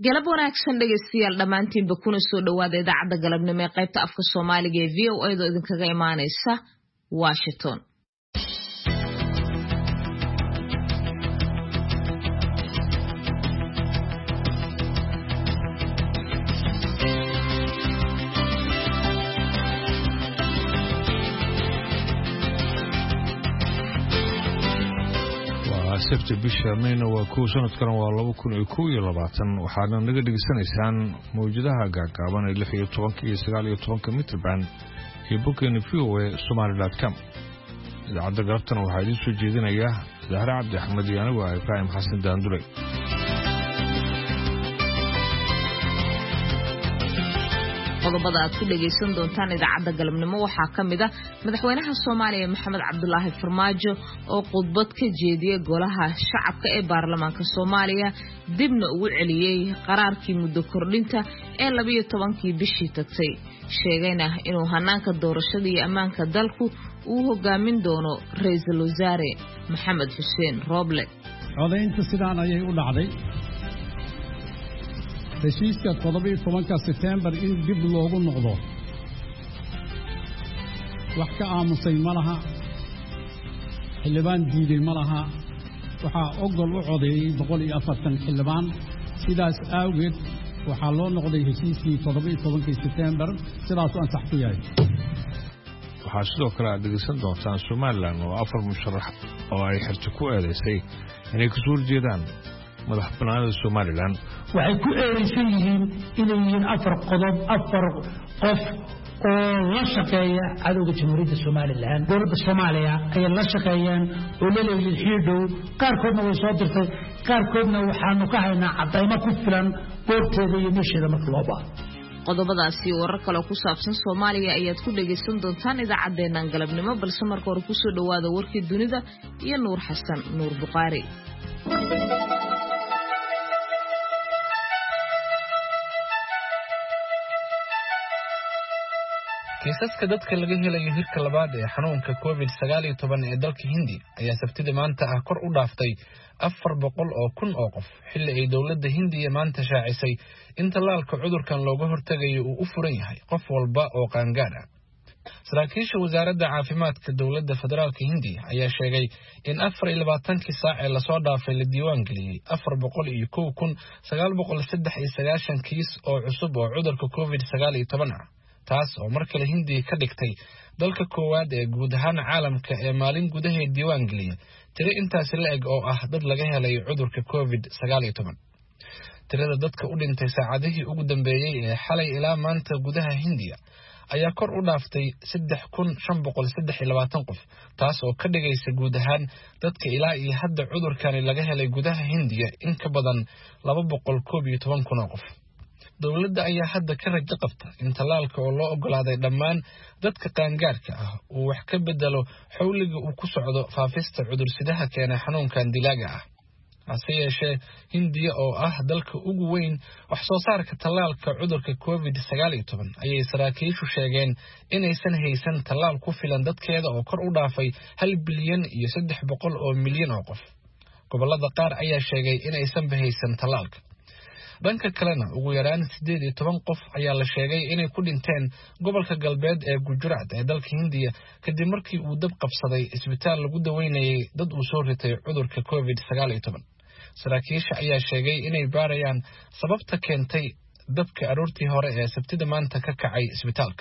galab wanaagsan dhageystayaal dhamaantiinba kuna soo dhawaada idaacadda galabnimo ee qaybta afka Soomaaliga ee VOA oo idinkaga imaanaysa Washington. sabti bisha Mayna waa ku sanadkan waa 2021 waxaana naga dhigisanaysaan mawjadaha gaagaaban ee 16 iyo 19 mitir band iyo booking VOA Somali.com. idaacadda galabtan waxaa idin soo jeedinaya Zahra Cabdi Axmed iyo anigu Ibrahim Xasan Daandure. qodobada aad ku dhageysan doontaan idaacadda galabnimo waxaa kamid ah madaxweynaha Soomaaliya Maxamed Cabdullaahi Farmaajo oo khudbad ka jeediyay golaha shacabka ee baarlamaanka Soomaaliya dibna ugu celiyay qaraarkii muddo kordhinta ee 12kii bishii tagtay sheegayna inuu hanaanka doorashada iyo ammaanka dalku uu hogaamin doono ra'iisul wasaare Maxamed Xuseen Roble. codaynta sidaan ayay u dhacday heshiiska 17 September in dib loogu noqdo wax ka aamusay malaha xildhibaan diiday malaha waxaa ogol u codeeyay 140 xildhibaan sidaas awgeed waxaa loo noqday heshiiskii 17 September sidaas oo ansax ku yahay. waxaa sidoo kale aad dhegeysan doontaan Somaliland oo 4 musharax oo ay xirto ku eedeysay inay ka soo jeedaan madax banaanida Somaliland waxay ku eedeysan yihiin inay yihiin 4 qodob 4 qof oo la shaqeeya cadowga jamhuuriyadda Somaliland dowladda Soomaaliya ay la shaqeeyaan oo leeyahay xidhow qaarkoodna way soo dirtay qaarkoodna waxaanu ka haynaa cadaymo ku filan goobteeda iyo meesheeda marka loo baahdo. qodobadaasi warar kale ku saabsan Soomaaliya ayaad ku dhageysan doontaan idaacaddeenan galabnimo balse marka hore ku soo dhawaada warkii dunida iyo Nuur Xasan Nuur Buqaari. kiisaska dadka laga helayo hirka labaad ee xanuunka COVID-19 ee dalka Hindi ayaa sabtida maanta kor u dhaaftay 400,000 oo qof xilli ay dawladda Hindiya maanta shaacisay in tallaalka cudurkan looga hortagayo uu u furan yahay qof walba oo qaangaar ah. saraakiisha wasaaradda caafimaadka dawladda federaalka Hindiya ayaa sheegay in 24 saac ee la soo dhaafay la diiwaan geliyay 401,993 kiis oo cusub oo cudurka COVID-19 ah. taas oo markale Hindiya ka dhigtay dalka koowaad ee guud ahaan caalamka ee maalin gudaheed diiwaan geliyay tiro intaas la eg oo ah dad laga helay cudurka COVID-19. tirada dadka u dhintay saacadihii ugu dambeeyay ee xalay ilaa maanta gudaha Hindiya ayaa kor u dhaaftay 3523 qof taas oo ka dhigaysa guud ahaan dadka ilaa iyo hadda cudurkan laga helay gudaha Hindiya in ka badan 211,000 qof. dawladda ayaa hadda ka rajo qabta in tallaalka oo loo ogolaaday dhammaan dadka qaangaarka ah uu wax ka bedelo xawliga uu ku socdo faafista cudursidaha keena xanuunkan dilaaga ah. hase yeeshee Hindiya oo ah dalka ugu weyn wax soo saarka tallaalka cudurka COVID-19 ayay saraakiishu sheegeen inaysan haysan tallaal ku filan dadkeeda oo kor u dhaafay 1 bilyan iyo 300 oo milyan oo qof. gobollada qaar ayaa sheegay inaysan haysan tallaalka. dhanka kalena ugu yaraan 18 qof ayaa la sheegay inay ku dhinteen gobolka galbeed ee Gujarat ee dalka Hindiya kadib markii uu dab qabsaday isbitaal lagu daweynayay dad uu soo ritay cudurka COVID-19. saraakiisha ayaa sheegay inay baarayaan sababta keentay dabka aroortii hore ee sabtida maanta ka kacay isbitaalka.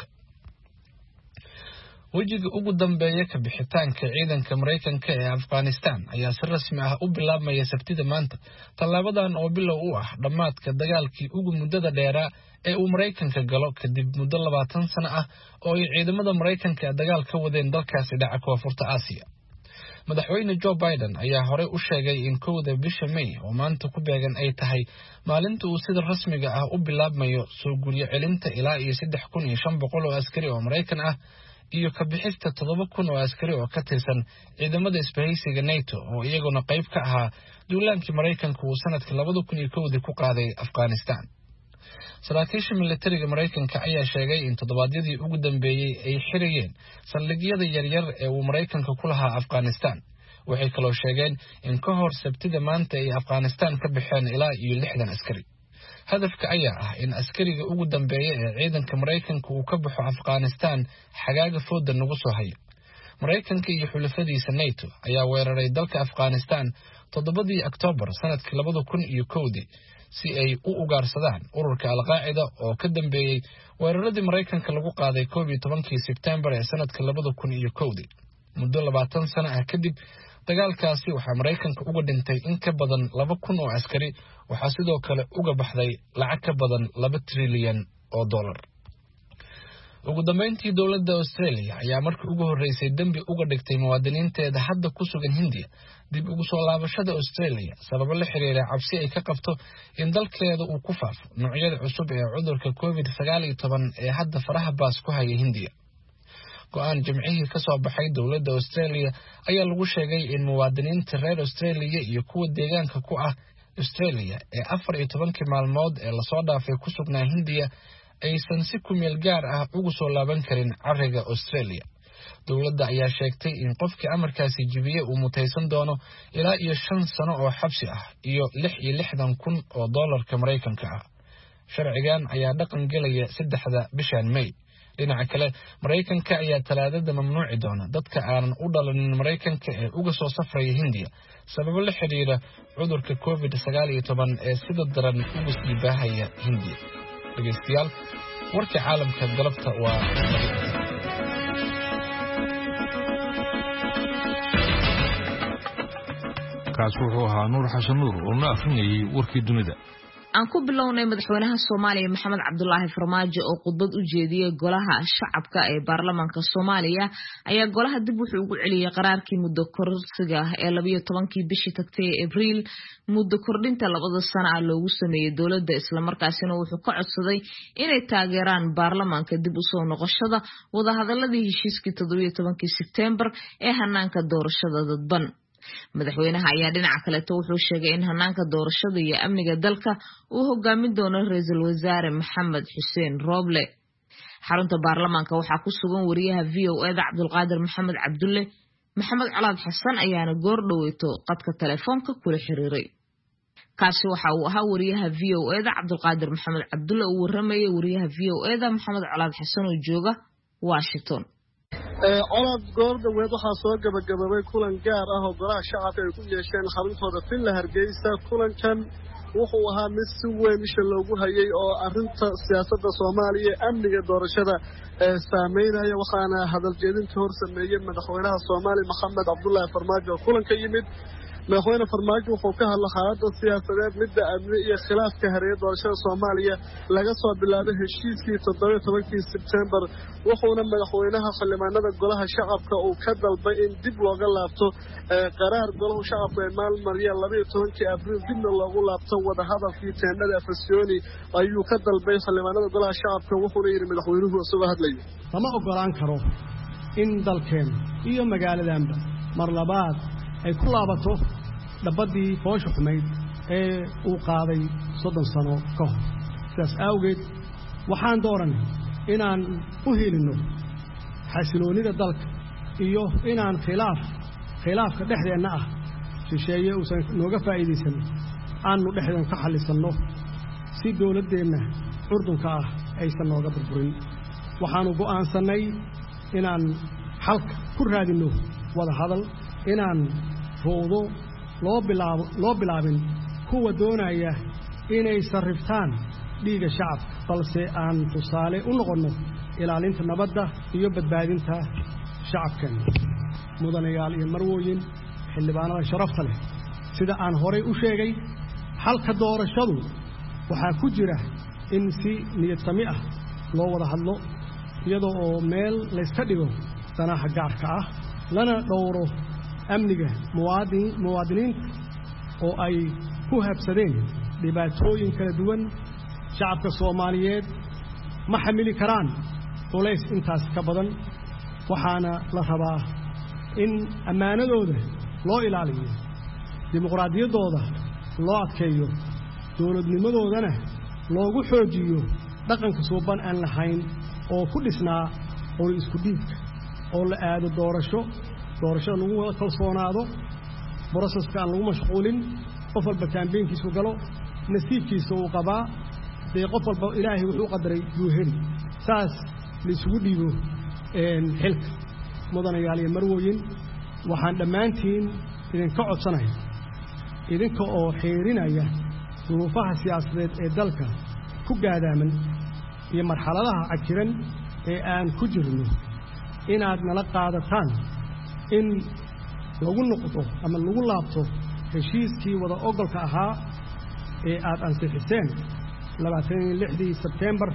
wajiga ugu dambeeya ka bixitaanka ciidanka Mareykanka ee Afghanistan ayaa si rasmi ah u bilaabmaya sabtida maanta. tallaabadan oo bilow u ah dhamaadka dagaalkii ugu muddada dheeraa ee uu Mareykanka galo kadib muddo 20 sano ah oo ay ciidamada Mareykanka dagaal ka wadeen dalkaasi dhaca koonfurta Aasiya. madaxweyne Joe Biden ayaa hore u sheegay in 1 bisha May oo maanta ku beegan ay tahay maalinta uu sida rasmiga ah u bilaabmayo soo guryo celinta ilaa iyo 3,500 oo askari oo Mareykan ah iyo ka bixista 7,000 oo askari oo ka tirsan ciidamada isbahaysiga NATO oo iyaguna qayb ka ahaa duulaankii Mareykanka uu sanadkii 2001 ku qaaday Afghanistan. saraakiisha militariga Mareykanka ayaa sheegay in toddobaadyadii ugu dambeeyay ay xirayeen saldhigyada yaryar ee uu Mareykanka ku lahaa Afghanistan. waxay kaloo sheegeen in ka hor sabtida maanta ay Afghanistan ka bixeen ilaa iyo 60 askari. hadafka ayaa ah in askariga ugu dambeeya ee ciidanka Mareykanka uu ka baxo Afghanistan xagaaga fooda nagu soo hayo. Mareykanka iyo xulafadiisa NATO ayaa weeraray dalka Afghanistan 7 Oktoobar sanadkii 2001 si ay u ugaarsadaan ururka Al-Qaacida oo ka dambeeyay weeraradii Mareykanka lagu qaaday 11 Sebtembar ee sanadka 2001. Muddo 20 sano ah kadib dagaalkaasi waxaa Mareykanka uga dhintay in ka badan 2,000 oo askari, waxaa sidoo kale uga baxday lacag ka badan $2 trilyan. Ugu dambeyntii dowladda Australia ayaa markii ugu horeysay dambi uga dhigtay muwaadiniinteeda hadda ku sugan Hindiya dib ugu soo laabashada Australia sabab la xiriira cabsi ay ka qabto in dalkeeda uu ku faafo noocyada cusub ee cudurka COVID-19 ee hadda faraha baas ku haya Hindiya. go'aan jimcihii ka soo baxay dowladda Australia ayaa lagu sheegay in muwaadiniinta reer Australia iyo kuwa deegaanka ku ah Australia ee 14 maalmood ee la soo dhaafay ku sugnaa Hindiya aysan si ku meel gaar ah ugu soo laaban karin cariga Australia. Dowladda ayaa sheegtay in qofkii amarkaasi jibiyay uu mutaysan doono ilaa 5 sano oo xabsi ah iyo $66,000 Mareykanka ah. Sharcigan ayaa dhaqan galaya 3 bishan May. dhinaca kale Mareykanka ayaa talaadada mamnuuci doona dadka aanan u dhalanin Mareykanka ee uga soo safraya Hindiya sabab la xiriira cudurka COVID-19 ee sida daran ugu sii baahaya Hindiya. dhageystayaal warka caalamka galabta waa kaas wuxuu ahaa Nuur Xasan Nuur oo na afrinayay warkii dunida. aan ku bilownay madaxweynaha Soomaaliya Maxamed Cabdullaahi Farmaajo oo khudbad u jeediyay golaha shacabka ee baarlamaanka Soomaaliya ayaa golaha dib wuxuu ugu celiyay qaraarkii muddo kororsiga ee 12 bishii tagtay Abriil muddo kordhinta 2 sano ah loogu sameeyay dowladda isla markaasina wuxuu ka codsaday inay taageeraan baarlamaanka dib u soo noqoshada wada hadaladii heshiiskii 17 Sebtembar ee hanaanka doorashada dadban. madaxweynaha ayaa dhinaca kale wuxuu sheegay in hanaanka doorashada iyo amniga dalka uu hogaamin doono ra'iisul wasaare Maxamed Xuseen Roble. xarunta baarlamaanka waxaa ku sugan wariyaha VOA Cabdulqaadir Maxamed Cabdulle. Maxamed Colaad Xasan ayaana goor dhaweyto qadka telefoonka kula xiriiray. kaasi waxa uu ahaa wariyaha VOA Cabdulqaadir Maxamed Cabdulle oo waramayay wariyaha VOA Maxamed Colaad Xasan oo jooga Washington. colaad goordhaweed waxaa soo gabagabay kulan gaar ah oo golaha shacabka ay ku yeesheen xaruntooda Villa Hargeysa. kulankan wuxuu ahaa mid si weyn isha loogu hayay oo arrinta siyaasadda Soomaaliya amniga doorashada saameynaya, waxaana hadal jeedinta hor sameeyay madaxweynaha Soomaaliya Maxamed Cabdullaahi Farmaajo oo kulanka yimid. madaxweyne Farmaajo wuxuu ka hadlay xaaladda siyaasadeed midda amni iyo khilaafka hareeyay doorashada Soomaaliya laga soo bilaabay heshiiskii 17 Sebtembar. wuxuuna madaxweynaha xildhibaanada golaha shacabka uu ka dalbay in dib looga laabto qaraar golaha shacabka ee maalmariya 12 Abriil dibna loogu laabto wada hadalkii teendhada Afasyooni ayuu ka dalbay xildhibaanada golaha shacabka. wuxuuna yiri madaxweynuhu isagoo hadlayay lama ogolaan karo in dalkeen iyo magaaladanba mar labaad ay ku laabato dabadii foosha xumayd ee uu qaaday 30 sano ka hor. sidaas awgeed waxaan dooranay inaan u helino xasiloonida dalka iyo inaan khilaafka dhexdeena ah shisheeye uusan nooga faa'iideysan aanu dhexdeena ka xallisanno si dawladdeena curdunka ah aysan nooga burburin. waxaanu go'aansanay inaan xalka ku raadino wada hadal, inaan fowdo loo bilaabin kuwa doonaya inay sarriftaan dhiiga shacabka, balse aan tusaale u noqono ilaalinta nabadda iyo badbaadinta shacabkeena. mudanayaal iyo marwooyin xildhibaanada sharafta leh, sida aan horay u sheegay, xalka doorashadu waxaa ku jira in si niyad sami ah loo wada hadlo iyadoo oo meel layska dhigo danaha gaarka ah lana dhowro amniga muwaadiniinta oo ay ku habsadeen dhibaatooyin kala duwan. shacabka Soomaaliyeed ma xamili karaan culays intaas ka badan, waxaana la rabaa in ammaanadooda loo ilaaliyo, dimuqraadiyaddooda loo adkeeyo, dawladnimadoodana loogu xoojiyo dhaqanka suuban aan lahayn oo ku dhisnaa qori isku dhiibka, oo la aado doorashada lagu wada kalsoonaado, boroseska aan lagu mashquulin, qof walba kaambeynkiisu galo, nasiibkiisa uu qabaa, dee qof walba ilaahay wuxuu qadaray yuu heli saas laysugu dhiibo xilka mudanayaal iyo marwooyin waxaan dhammaantiin idinka codsanaya idinka oo xeerinaya duruufaha siyaasadeed ee dalka ku gaadaaman iyo marxaladaha cajiran ee aan ku jirno inaad nala qaadataan in lagu noqdo ama lagu laabto heshiiskii wada ogolka ahaa ee aad ansixiseen 26 Sebtembar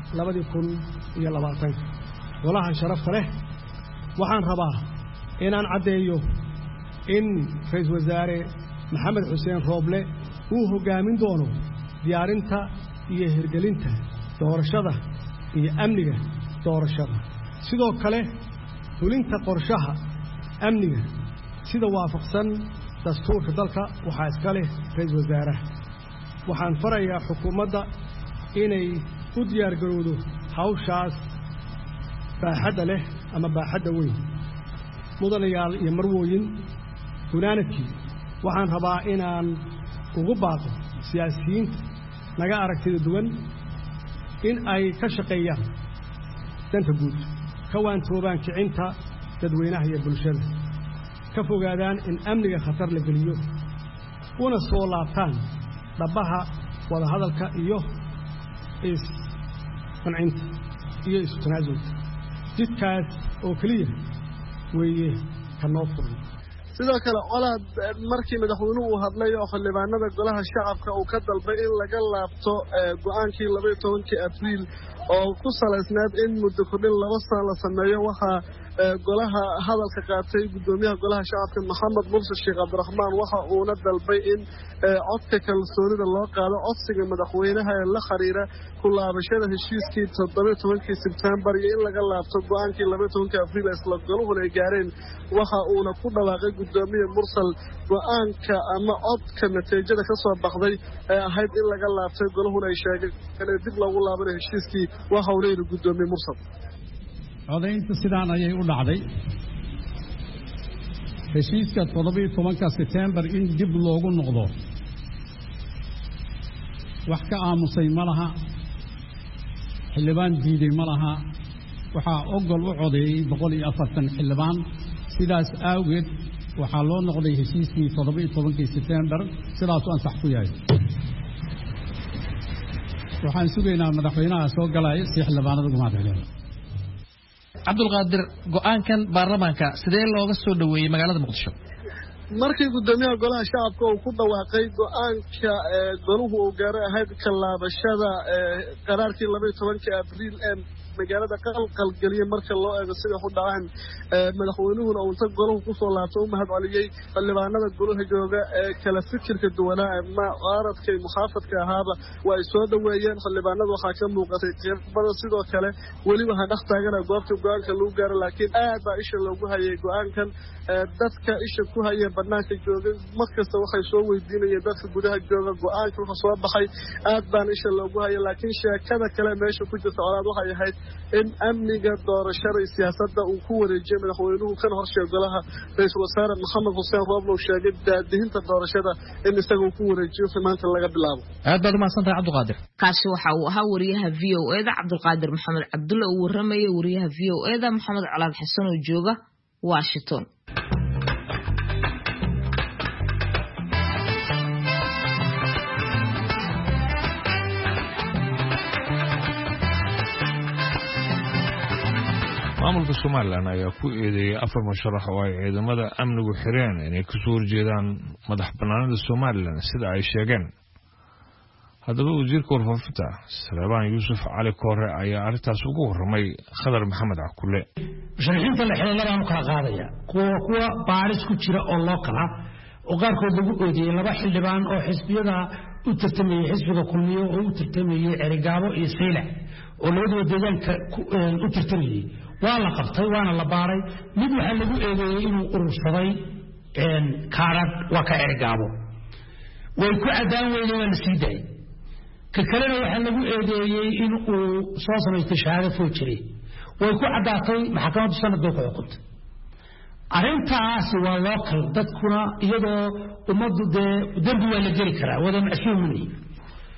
2020 golaha sharafta leh waxaan rabaa inaan caddeeyo in ra'iisul wasaare Maxamed Xuseen Rooble uu hogaamin doono diyaarinta iyo hirgelinta doorashada iyo amniga doorashada sidoo kale fulinta qorshaha amniga sida waafaqsan dastuurka dalka waxaa iska leh ra'iisul wasaaraha waxaan farayaa xukuumadda inay u diyaar garowdo hawshaas baaxadda leh ama baaxadda weyn mudanayaal iyo marwooyin gunaanadkii waxaan rabaa inaan ugu baaqo siyaasiyiinta naga aragtida duwan in ay ka shaqeeyaan danta guud ka waantoobaan kicinta dadweynaha iyo bulshada ka fogaadaan in amniga khatar la geliyo una soo laabtaan dhabaha wada hadalka iyo isqancinta iyo isu tanaasulka jidkaas oo keliya weeye ka noo furan sidoo kale colaad markii madaxweynuhu uu hadlay oo xildhibaanada golaha shacabka uu ka dalbay in laga laabto go'aankii 12 Abriil oo ku salaysnayd in muddo kordhin 2 sano la sameeyo waxa golaha hadalka qaatay gudoomiyaha golaha shacabka Maxamed Muuse Sheekh Cabdiraxmaan waxa uu na dalbay in codka kalsoonida loo qaado codsiga madaxweynaha ee la xiriira ku laabashada heshiiskii 17 Sebtembar iyo in laga laabto go'aankii 12 Abriil isla goluhu ay gaareen waxa uu ku dhawaaqay gudoomiye Mursal go'aanka ama codka natiijada ka soo baxday ee ahayd in laga laabtay goluhu ay sheegay in dib loogu laabanayo heshiiskii waxa uu leeyahay gudoomiye Mursal codaynta sidaan ayay u dhacday heshiiska 17 Sebtembar in dib loogu noqdo wax ka aamusay ma laha xildhibaan diiday ma laha waxaa ogol u codeeyay 140 xildhibaan sidaas awgeed waxaa loo noqday heshiiskii 17 Sebtembar sidaas oo ansax ku yahay waxaan sugaynaa madaxweynaha soo galay si xildhibaanada gumaadeen Cabdulqaadir go'aankan baarlamaanka sidee looga soo dhaweeyay magaalada Muqdisho markii gudoomiyaha golaha shacabka uu ku dhawaaqay go'aanka goluhu uu gaaray ahayd ka laabashada qaraarkii 12 Abriil ee magaalada qalqal galiyay marka loo eego sida u dhacaan madaxweynuhuna uu inta goluhu ku soo laabtay u mahadceliyay xildhibaanada golaha jooga ee kala fikirka duwanaa ma qaradkay muxaafadka ahaaba way soo dhaweeyeen xildhibaanadu waxa ka muuqatay qeybada sidoo kale wali waxa dhax taagan goobta go'aanka lagu gaaray laakiin aad baa isha loogu hayay go'aankan dadka isha ku haya banaanka jooga markasta waxay soo weydiinayeen dadka gudaha jooga go'aanka wuxuu soo baxay aad baan isha loogu hayay laakiin sheekada kale meesha ku jirta colaad waxay ahayd in amniga doorashada siyaasadda uu ku wareejiyay madaxweynuhu kan horsheeg golaha ra'iisul wasaare Maxamed Xuseen Rooble uu sheegay daadihinta doorashada in isaga uu ku wareejiyo maanta laga bilaabo aad baad u mahadsantahay Cabdulqaadir kaasi waxa uu ahaa wariyaha VOA-da Cabdulqaadir Maxamed Cabdulle uu waramayay wariyaha VOA-da Maxamed Calaad Xasan oo jooga Washington maamulka Soomaaliland ayaa ku eedeeyay 4 musharax oo ay ciidamada amnigu xireen inay ka soo horjeedaan madax bannaanida Soomaaliland sida ay sheegeen haddaba wasiirka warfaafinta Salebaan Yuusuf Cali Koore ayaa arrintaas ugu warramay Khadar Maxamed Cakulle musharaxiinta la xilay laga kala qaadaya kuwa baaris ku jira oo loo kala oo qaarkood lagu eedeeyay 2 xildhibaan oo xisbiyada u tartamayay xisbiga kulmiyo oo u tartamayay Erigaabo iyo Saylac oo labadaba deegaanka u tartamayay waa la qabtay waana la baaray mid waxa lagu eedeeyay inuu urursaday kaarad waa ka Erigaabo way ku cadaan weeyeen la siiday ka kalena waxa lagu eedeeyay inuu soo sameeyay shahaado foojiri way ku cadaatay maxkamadda sanad bay ku xukuntay arrintaasi waa local dadkuna iyadoo ummaddu dambi waa la geli karaa wada macsuumni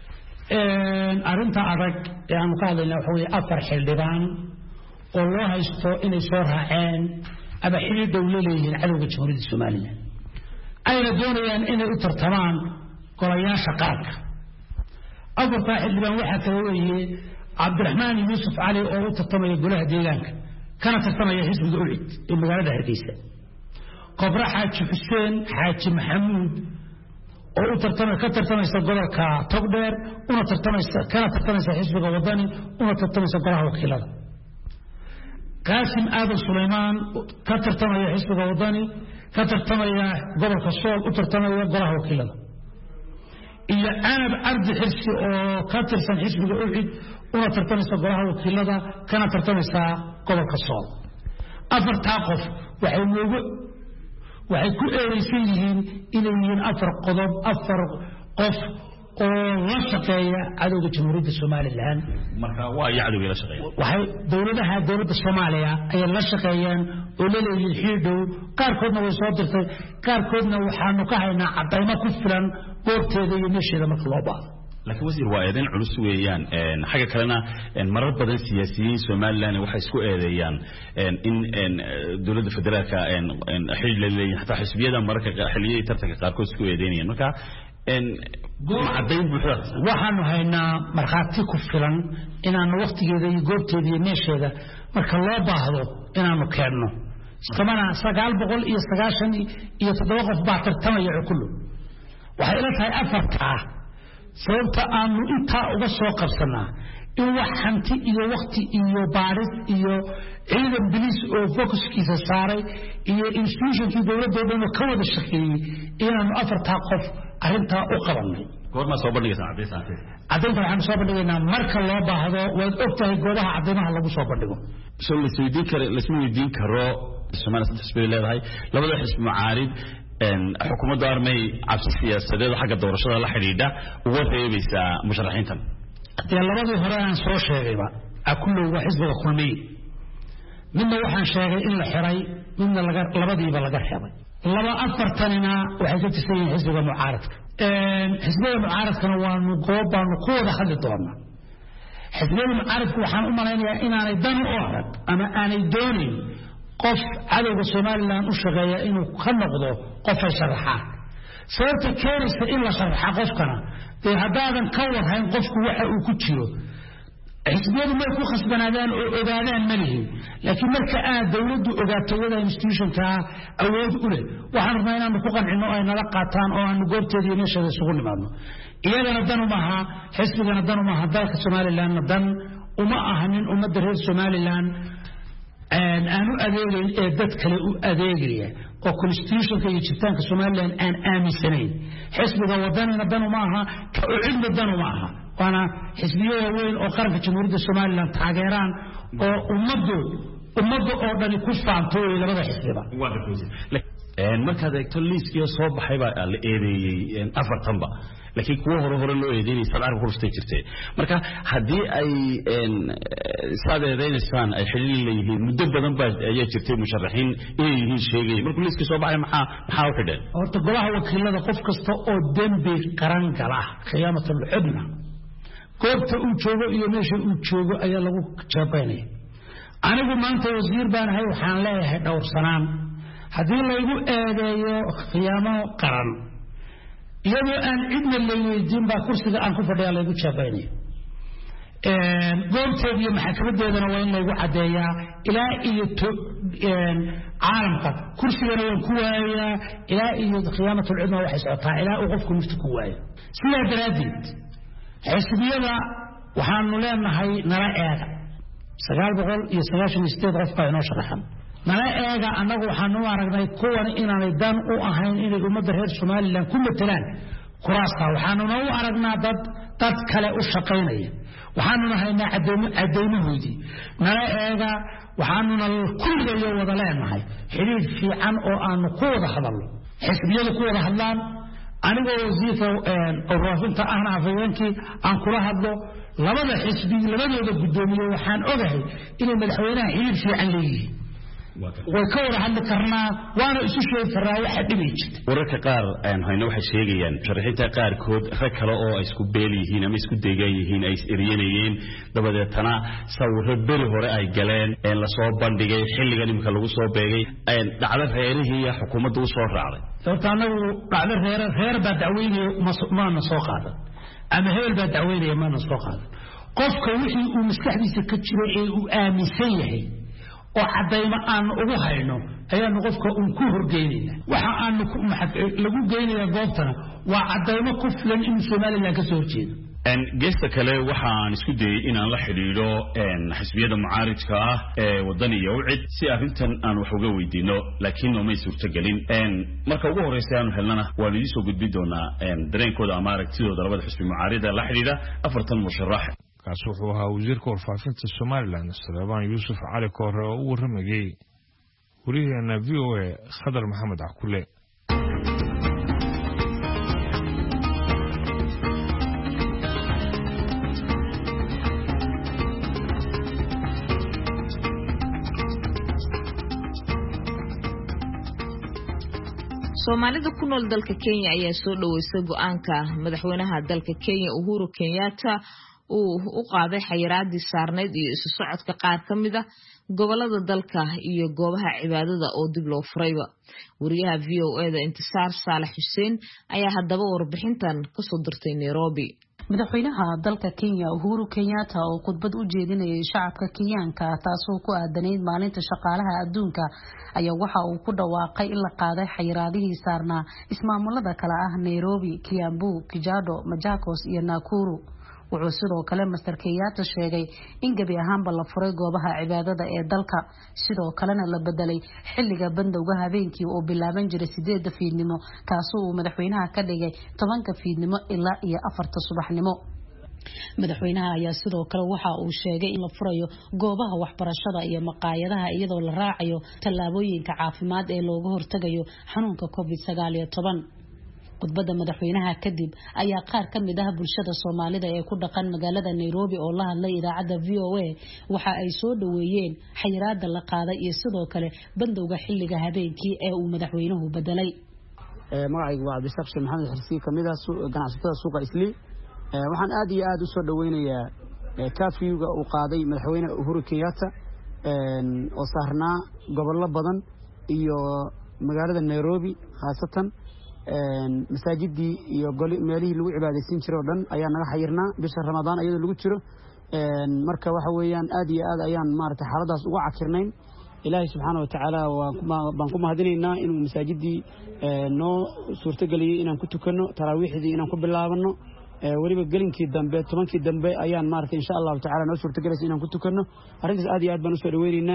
أرنت أرك يعني قال لنا حوي أفرح اللبان والله يستو إن يصورها عين أبا حين الدولة ليه العلو بجمهورية الصومالية أين دوني أن إنه ترتمان قريان شقاق أفرح اللبان واحد كويه عبد الرحمن يوسف علي أو ترتمى يقولها ديلانك كانت ترتمى يحسب دولت المقالة حديثة قبر حاج حسين حاج محمود oo ka tartamaysa gobolka Togdheer una tartamaysa xisbiga wadani una tartamaysa golaha wakiilada Qaasim Aadan Suleymaan ka tartamaya xisbiga wadani ka tartamaya gobolka Sool u tartamaya golaha wakiilada iyo Aanab Ardi Xirsi oo ka tirsan xisbiga Uxid una tartamaysa golaha wakiilada kana tartamaysa gobolka Sool afarta qof waxay ku eedeysan yihiin inay yihiin afar qof oo la shaqeeya cadowga jamhuuriyadda Soomaaliland marka waa cadowga la shaqeeya waxay dawladda Soomaaliya ay la shaqeeyaan oo la leeyahay xidhow qaarkoodna way soo dirtay qaarkoodna waxaanu ka haynaa cadaymo ku filan goobteeda iyo meesheeda marka loo baahdo laakiin wasiir waa eedayn culus weeyaan xaga kalena marar badan siyaasiyiin Soomaaliland waxay isku eedeeyaan in dawladda federaalka xil leeyahay hatta xisbiyada marka xiliyada tartanka qaarkood isku eedeynayaan marka waxaanu haynaa markhaati ku filan inaanu waqtigeeda iyo goobteeda iyo meesheeda marka loo baahdo inaanu keenno istamana 997 qof baa tartamaya kullu waxay ila tahay afarta sababta aanu intaa uga soo qabsanaa in wax hanti iyo waqti iyo baaris iyo ciidan bilis oo focuskiisa saaray iyo institutionkii dawladda ka wada shaqeeyay inaanu afarta qof arintaa u qabanay goorma soo bandhigaysan caddeynta waxaan soo bandhigaynaa marka loo baahdo waad ogtahay goobaha cadeymaha lagu soo bandhigo soo la isweydiin karo Soomaaliya xisbi leedahay labada xisbi mucaarid xukuumadda armay cabsi siyaasadeed xagga doorashada la xiriidha ugu reebaysa musharaxiintan labadii hore aan soo sheegayba kullu waa xisbiga kulmiye midna waxaan sheegay in la xiray midna labadiiba laga xeebay laba afartanina waxay ka tirsan yihiin xisbiga mucaaradka xisbiga mucaaradkana waanu goobaanu ku wada hadli doonaa xisbiga mucaaradku waxaan u malaynayaa inaanay dan u arag ama aanay doonin qof cadowga Soomaaliland u shaqeeya inuu ka noqdo qof ay sharaxaa sababta keenaysa in la sharaxa qofkana ee hadaadan ka warhayn qofku waxa uu ku jiro xisbiyadu ma ku khasbanaadaan oo ogaadaan malihin laakiin marka aad dawladdu ogaato wada institutionka awood u leh waxaan rabnaa inaan ku qancino ay nala qaataan oo aan goobteeda iyo meesheeda isugu nimaadno iyadana dan uma aha xisbigana dan uma aha dalka Soomaaliland dan uma aha nin ummadda reer Soomaaliland aanu adeegayn ee dad kale u adeegaya oo constitutionka iyo jirtaanka Soomaaliland aan aaminsanayn xisbiga wadanina dan uma aha ka u cilmi dan uma aha wana xisbiyo weyn oo qaranka jamhuuriyadda Soomaaliland taageeraan oo ummaddu oo dhan ku faanto labada xisbiba markaad eegto liiskiyo soo baxay baa la eedeeyay afartanba laakiin kuwa hore loo eedeeyay sadar kurstay jirtay marka hadii ay saadeedeynaysan ay xilli leeyihiin muddo badan baa ay jirtay musharaxiin inay yihiin sheegay marka liiska soo baxay maxaa u xidhan horta golaha wakiilada qof kasta oo dambi qaran gala khiyaamatul xubna goobta uu joogo iyo meesha uu joogo ayaa lagu jaabaynay anigu maanta wasiir baan ahay waxaan leeyahay dhowrsanaan haddii laygu eedeeyo khiyaamo qaran iyadoo aan cidna la weydiin baa kursiga aan ku fadhiyaa laygu jaabaynaya goobteeda iyo maxkamadeedana waa in laygu caddeeyaa ilaa iyo caalamka kursigana waan ku waayayaa ilaa iyo khiyaamatul cudma waxay socotaa ilaa uu qofku nafta ku waayo sidaa daraaddeed xisbiyada waxaanu leenahay nala eega 998 qof baa inoo sharaxan nala eega annagu waxaanu aragnay kuwan inaanay dan u ahayn inay ummadda reer Soomaaliland ku metelaan kuraasta waxaanu u aragnaa dad kale u shaqeynaya waxaanu haynaa cadeymahoodii nala eega waxaanu kulliga wada leenahay xiriir fiican oo aanu ku wada hadalno xisbiyadu ku wada hadlaan anigoo wasiirka warfaafinta ahna afayeenkii aan kula hadlo labada xisbi labadooda gudoomiye waxaan ogahay inay madaxweynaha xiriir fiican leeyihiin way ka wada hadli karnaa waana isu sheegi karnaa waxa dhibi jirta wararka qaar hayna waxay sheegayaan sharaxinta qaarkood rag kale oo ay isku beel yihiin ama isku deegaan yihiin ay isriyanayeen dabadeetana sawirro beri hore ay galeen la soo bandhigay xilligan imika lagu soo beegay dhacdo reerihii iyo xukuumadda u soo raacday sababta anagu dhacdo reer baa dacweynaya maana soo qaadan ama hebel baa dacweynaya maana soo qaadan qofka wixii uu maskaxdiisa ka jiro ee uu aaminsan yahay oo cadayma aan ugu hayno ayaanu qofka uu ku horgeynayna waxa aan lagu geynaya goobtana waa cadaymo ku filan in Soomaaliland ka soo horjeedo geesta kale waxaan isku dayay inaan la xiriiro xisbiyada mucaaridka ah ee waddan iyo wicid si arrintan aan wax uga weydiino laakiin noomay suurtagelin marka ugu horeysa aanu helnana waan idin soo gudbin doonaa dareenkooda ama aragtidooda labada xisbi mucaarida la xiriira 4 musharax kaas wuxuu ahaa wasiirka warfaafinta Soomaaliland Salebaan Yuusuf Cali Koore oo u warramay wariyaheena VOA Khadar Maxamed Akule Soomaalida ku nool dalka Kenya ayaa soo dhaweysay go'aanka madaxweynaha dalka Kenya Uhuru Kenyatta uu u qaaday xayiraadii saarneed iyo isu socodka qaar kamid ah gobolada dalka iyo goobaha cibaadada oo dib loo furayba wariyaha VOA-da Intisaar Saalax Xuseen ayaa hadaba warbixintan ka soo dirtay Nairobi madaxweynaha dalka Kenya Uhuru Kenyatta oo khudbad u jeedinayay shacabka Kenyaanka taasoo ku aadanayd maalinta shaqaalaha adduunka ayaa waxa uu ku dhawaaqay in la qaaday xayiraadihii saarnaa ismaamulada kala ah Nairobi, Kiambu, Kajiado, Machakos iyo Nakuru wuxuu sidoo kale Mr. Kenyatta sheegay in gabi ahaanba la furay goobaha cibaadada ee dalka sidoo kalena la bedelay xilliga bandowga habeenkii oo bilaaban jiray 8 fiidnimo kaasoo uu madaxweynaha ka dhigay 10 fiidnimo ilaa iyo 4 subaxnimo madaxweynaha ayaa sidoo kale waxa uu sheegay in la furayo goobaha waxbarashada iyo maqaayadaha iyadoo la raacayo tallaabooyinka caafimaad ee looga hortagayo xanuunka COVID-19 khudbada madaxweynaha kadib ayaa qaar ka mid ah bulshada Soomaalida ee ku dhaqan magaalada Nairobi oo la hadlay idaacada VOA waxa ay soo dhaweeyeen xayiraada la qaaday iyo sidoo kale bandowga xilliga habeenkii ee uu madaxweynuhu bedelay magacaygu waa Cabdi Shaqsi Maxamed Xirsi kamid ah ganacsatada suuqa Isli waxaan aad iyo aad u soo dhaweynayaa kaafiga uu qaaday madaxweyne Uhuru Kenyatta oo saarnaa gobollo badan iyo magaalada Nairobi khaasatan masaajidii iyo meelihii lagu cibaadeysan jiray oo dhan ayaa naga xayirnaa bisha Ramadaan ayadoo lagu jiro marka waxa weeyaan aad iyo aad ayaan maartay xaaladaas uga cakirnayn Ilaahay subhanahu wa ta'ala baan ku mahadinaynaa inuu masaajidii noo suurtageliyay inaan ku tukano taraawiixdii inaan ku bilaabano waliba gelinkii dambe 10kii dambe ayaan maartay insha Allah ta'ala noo suurtagelisay inaan ku tukano arrintaas aad iyo aad baan u soo dhaweynaynaa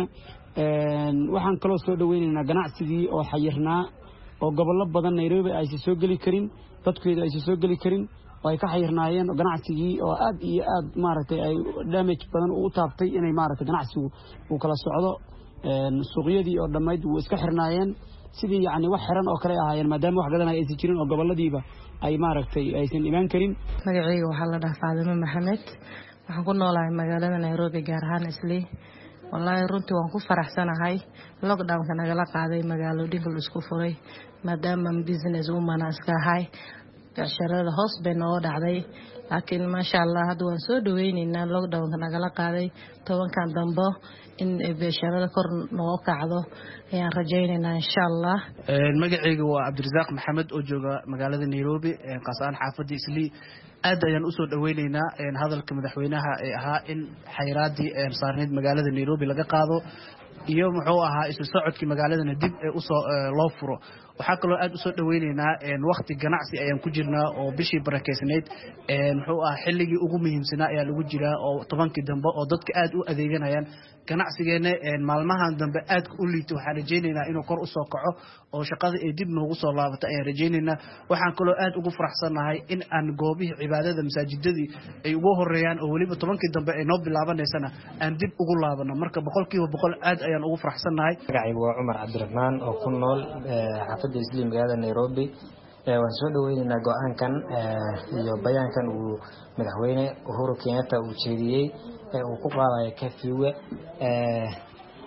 waxaan kaloo soo dhaweynaynaa ganacsigii oo xayirnaa oo gobollo badan Nairobi ay soo gali karin dadkooda ay soo gali karin oo ay ka xayirnaayeen ganacsigii oo aad iyo aad maartay ay damage badan u taabtay inay maartay ganacsigu uu kala socdo suuqyadii oo dhamayd uu iska xirnaayeen sidii yaani wax xiran oo kale ahaayeen maadaama wax gadan ay jirin oo goboladiiba ay maartay aysan iman karin magacayga waxa la dhahaa Faadimo Maxamed waxaan ku noolahay magaalada Nairobi gaar ahaan Isli wallahi runtii waan ku faraxsanahay lockdown-ka nagala qaaday magaalooyinka la isku furay maadaama business woman iska ahay casharada hoos bay noo dhacday laakiin masha Allah hadda waan soo dhaweynaynaa lockdown-ka nagala qaaday 10kan dambe in beesharada kor noo kacdo ayaan rajaynaynaa insha Allah magacayga waa Cabdirasaaq Maxamed oo jooga magaalada Nairobi qaasaan xaafadda Isli aad ayaan u soo dhaweynaynaa hadalka madaxweynaha ee ahaa in xayiraadii saarneed magaalada Nairobi laga qaado iyo muxuu ahaa isu socodkii magaaladana dib u soo loo furo waxa kale oo aad u soo dhaweynaynaa waqti ganacsi ayaan ku jirnaa oo bishii barakeysnayd muxuu ahaa xilligii ugu muhiimsanaa ayaa lagu jiraa oo 10kii dambe oo dadka aad u adeeganayaan ganacsigeena maalmahan dambe aad u liito waxaan rajaynaynaa inuu kor u soo kaco oo shaqada ay dib noogu soo laabato ayaan rajaynaynaa waxaan kale oo aad ugu faraxsanahay in aan goobihii cibaadada masaajidadii ay ugu horeeyaan oo waliba 10kii dambe ay noo bilaabaneysana aan dib ugu laabano marka 100% aad ayaan ugu faraxsanahay magacaygu waa Cumar Cabdiraxmaan oo ku nool xaafadda Isli magaalada Nairobi waan soo dhaweynaynaa go'aankan iyo bayaankan uu madaxweyne Uhuru Kenyatta uu jeediyay uu ku qaaday kafiwe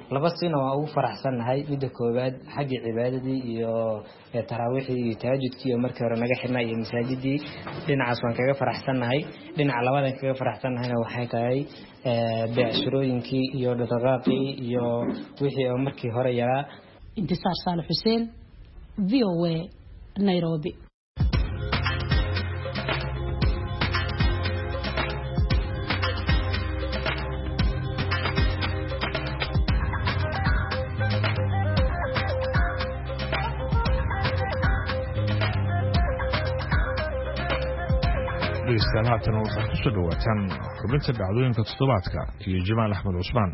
laba sina waa ugu faraxsanahay midda koobaad xagga cibaadadii iyo taraawiixdii iyo tahajjudkii iyo markii hore naga xirnay iyo masaajidii dhinacaas waan kaga faraxsanahay dhinaca labadan kaga faraxsanahayna waxay tahay beecshirooyinkii iyo dhaqaaqii iyo wixii oo markii hore yaraa. Intisaar Saalax Xuseen, VOA, Nairobi. haatan waxaad ku soo dhawaataan xubinta dhacdooyinka toddobaadka iyo Jamaal Axmed Cusmaan.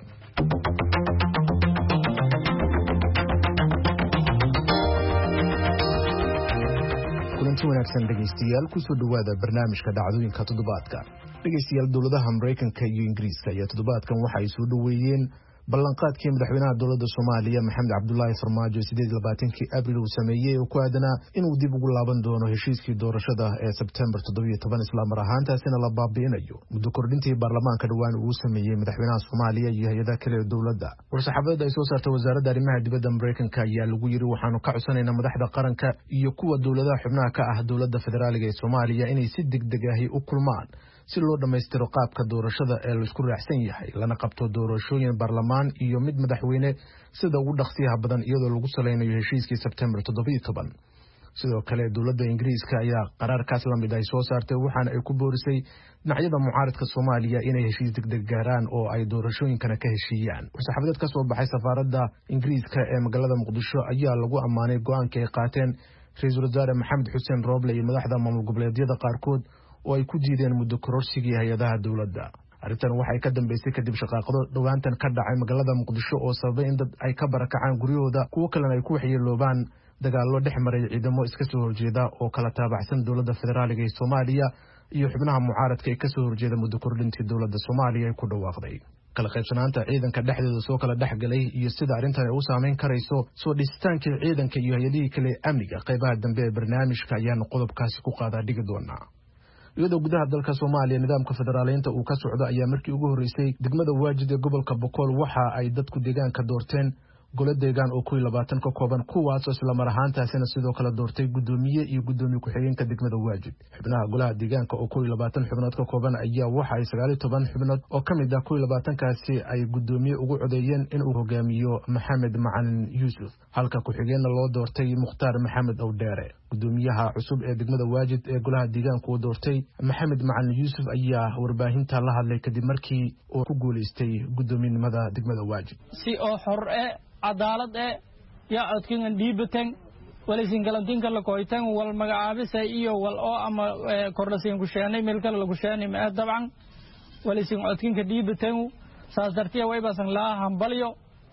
kulanti wanaagsan dhegeystayaal ku soo dhawaada barnaamijka dhacdooyinka toddobaadka. dhegeystayaal dowladaha Mareykanka iyo Ingiriiska ayaa toddobaadkan waxa ay soo dhaweeyeen ballanqaadkii madaxweynaha dowladda Soomaaliya Maxamed Cabdullaahi Farmaajo 28 Abriil uu sameeyay oo ku aadanaa inuu dib ugu laaban doono heshiiskii doorashada ee Sebtembar 17 isla mar ahaantaasina la baabi'inayo muddo kordhintii baarlamaanka dhawaan uu sameeyay madaxweynaha Soomaaliya iyo hay'adaha kale ee dowladda. War-saxaafadeed ay soo saartay wasaaradda arrimaha dibadda Mareykanka ayaa lagu yiri waxaanu ka codsanaynaa madaxda qaranka iyo kuwa dowladaha xubnaha ka ah dowladda federaaliga ee Soomaaliya inay si degdeg ah u kulmaan si loo dhameystiro qaabka doorashada ee la isku raacsan yahay lana qabto doorashooyin baarlamaan iyo mid madaxweyne sida ugu dhaqsiyaha badan iyadoo lagu saleynayo heshiiskii Sebtembar 17. sidoo kale dowladda Ingiriiska ayaa qaraarkaas la mid ah soo saartay waxaana ay ku boorisay dhinacyada mucaaradka Soomaaliya inay heshiis degdeg gaaraan oo ay doorashooyinkana ka heshiiyaan. War-saxaafadeed ka soo baxay safaaradda Ingiriiska ee magaalada Muqdisho ayaa lagu ammaanay go'aanka ay qaateen Ra'iisul Wasaare Maxamed Xuseen Rooble iyo madaxda maamul goboleedyada qaarkood oo ay ku diideen muddo kororsigii hay'adaha dowladda. arrintan waxay ka dambeysay kadib shaqaaqado dhawaantan ka dhacay magaalada Muqdisho oo sababay in dad ay ka barakacaan guryahooda kuwo kalena ay ku waxyeeloobaan dagaallo dhex maray ciidamo iska soo horjeeda oo kala taabacsan dowladda federaaliga ee Soomaaliya iyo xubnaha mucaaradka ee ka soo horjeeda muddo kordhintii dowladda Soomaaliya ay ku dhawaaqday. kala qaybsanaanta ciidanka dhexdeeda soo kala dhaxgalay iyo sida arrintan ay u saameyn karayso soo dhisitaanka ciidanka iyo hay'adihii kale amniga qaybaha dambe ee barnaamijka ayaan qodobkaasi ku qaadaa dhigi doonaa. iyadoo gudaha dalka Soomaaliya nidaamka federaaleynta uu ka socdo ayaa markii ugu horeysay degmada Waajid ee gobolka Boqol waxa ay dadku deegaanka doorteen gole deegaan oo 20 ka kooban kuwaas oo isla mar ahaantaasina sidoo kale doortay gudoomiye iyo gudoomiye ku-xigeenka degmada Waajid. xubnaha golaha deegaanka oo 20 xubnood ka kooban ayaa waxa ay 19 xubnood oo kamid ah 20kaasi ay gudoomiye ugu codeeyeen in uu hogaamiyo Maxamed Macalin Yuusuf halka ku-xigeenna loo doortay Mukhtaar Maxamed Awdheere. gudoomiyaha cusub ee degmada Waajid ee golaha deegaanka uu doortay Maxamed Macalin Yuusuf ayaa warbaahinta la hadlay kadib markii uu ku guuleystay gudoominimada degmada Waajid. si oo xor cadaalad ya codkan dhiibatan walisin galantinka la kooytan wal magacaabisa iyo wal oo ama kordhasin ku sheenay meel kale lagu sheenay ma dabcan walisin codkinka dhiibatan saas dartiya way basan la hambalyo